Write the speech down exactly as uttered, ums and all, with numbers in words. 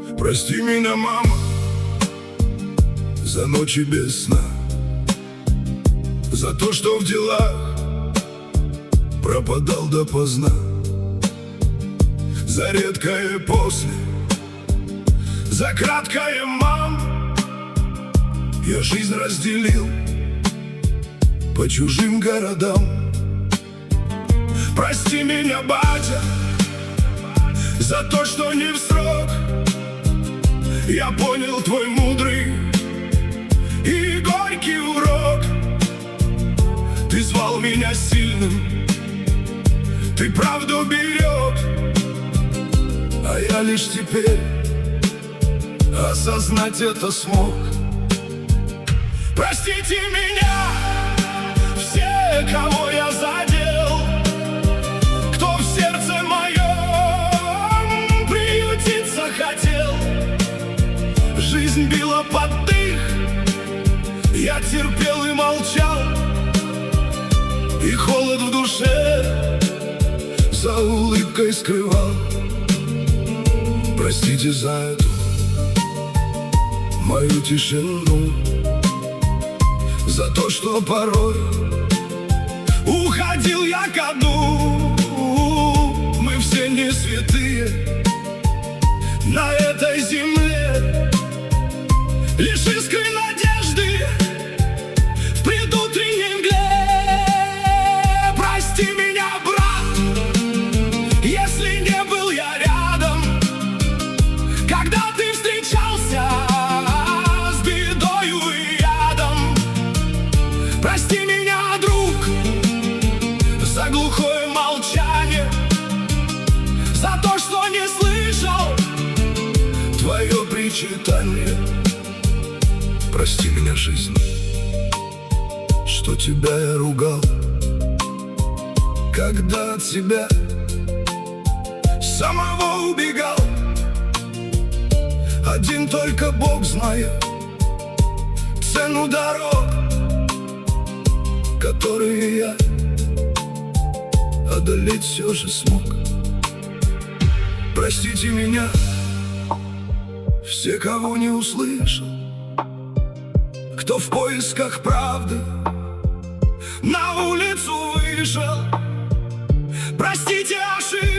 Прости меня, мама, за ночи без сна, за то, что в делах пропадал допоздна, за редкое после, за краткое, мам. Я жизнь разделил по чужим городам. Прости меня, батя, за то, что не в срок я понял твой мудрый и горький урок. Ты звал меня сильным, ты правду берег, а я лишь теперь осознать это смог. Простите меня, все, кого я задел, кто в сердце моем приютиться хотел. Жизнь била под дых, я терпел и молчал, и холод в душе за улыбкой скрывал. Простите за эту мою тишину, за то, что порой уходил я ко дну. Мы все не святые на этой земле, лишь искры надежды в предутренней мгле. Прости меня, брат, если не был я рядом, когда ты встречался с бедою и ядом. Прости меня, друг, за глухое молчание, за то, что не слышал твое причитание. Прости меня, жизнь, что тебя я ругал, когда от себя самого убегал. Один только Бог знает цену дорог, которые я одолеть все же смог. Простите меня, все, кого не услышал, кто в поисках правды на улицу вышел. Простите ошибки,